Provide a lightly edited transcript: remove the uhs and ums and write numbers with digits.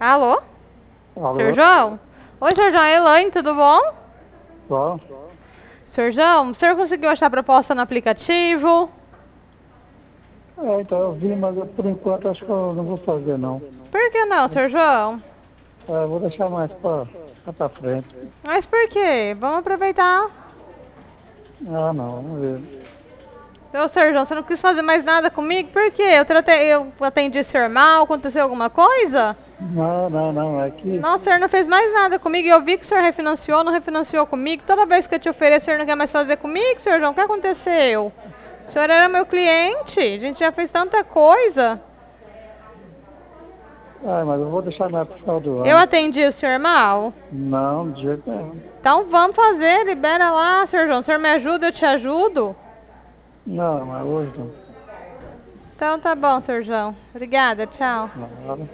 Alô? Senhor Alô? João? Oi, Senhor João, é Elaine, tudo bom? Bom, Senhor João, o senhor conseguiu achar a proposta no aplicativo? então eu vi, mas por enquanto acho que eu não vou fazer não. Por que não, Senhor João? Eu vou deixar mais pra frente. Mas por quê? Vamos aproveitar. Ah não, vamos ver. Ô, Senhor João, você não quis fazer mais nada comigo? Por quê? Eu atendi o senhor mal? Aconteceu alguma coisa? Não, é que. Não, o senhor não fez mais nada comigo. Eu vi que o senhor refinanciou, não refinanciou comigo. Toda vez que eu te ofereço, o senhor não quer mais fazer comigo, Senhor João? O que aconteceu? O senhor era meu cliente. A gente já fez tanta coisa. Mas eu vou deixar mais pro final do Eu ano. atendi o senhor mal? Não, de jeito nenhum. Então vamos fazer, libera lá, Senhor João. O senhor me ajuda, eu te ajudo. Não, mas hoje não. Então tá bom, Senhor João. Obrigada, tchau. Nada.